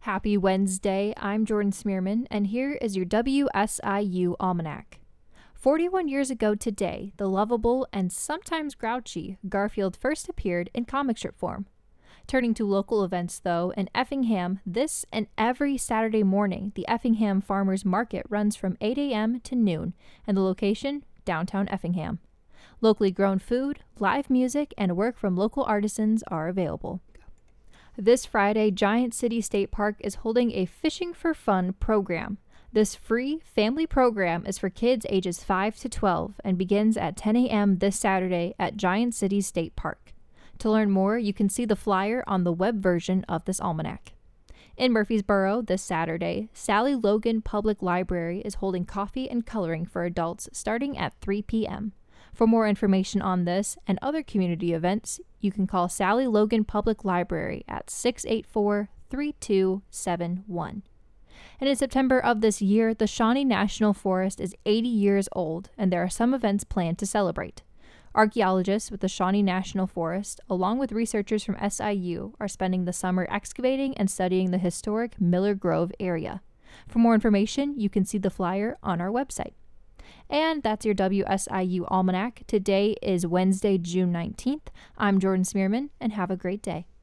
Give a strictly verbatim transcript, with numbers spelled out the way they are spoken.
Happy Wednesday. I'm Jordan Smearman, and here is your W S I U Almanac. forty-one years ago today, the lovable and sometimes grouchy Garfield first appeared in comic strip form. Turning to local events, though, in Effingham, this and every Saturday morning, the Effingham Farmers Market runs from eight a.m. to noon, and the location, downtown Effingham. Locally grown food, live music, and work from local artisans are available. This Friday, Giant City State Park is holding a Fishing for Fun program. This free family program is for kids ages five to twelve and begins at ten a.m. this Saturday at Giant City State Park. To learn more, you can see the flyer on the web version of this almanac. In Murfreesboro this Saturday, Sally Logan Public Library is holding coffee and coloring for adults starting at three p.m. For more information on this and other community events, you can call Sally Logan Public Library at six eight four, three two seven one. And in September of this year, the Shawnee National Forest is eighty years old, and there are some events planned to celebrate. Archaeologists with the Shawnee National Forest, along with researchers from S I U, are spending the summer excavating and studying the historic Miller Grove area. For more information, you can see the flyer on our website. And that's your W S I U Almanac. Today is Wednesday, June nineteenth. I'm Jordan Smearman, and have a great day.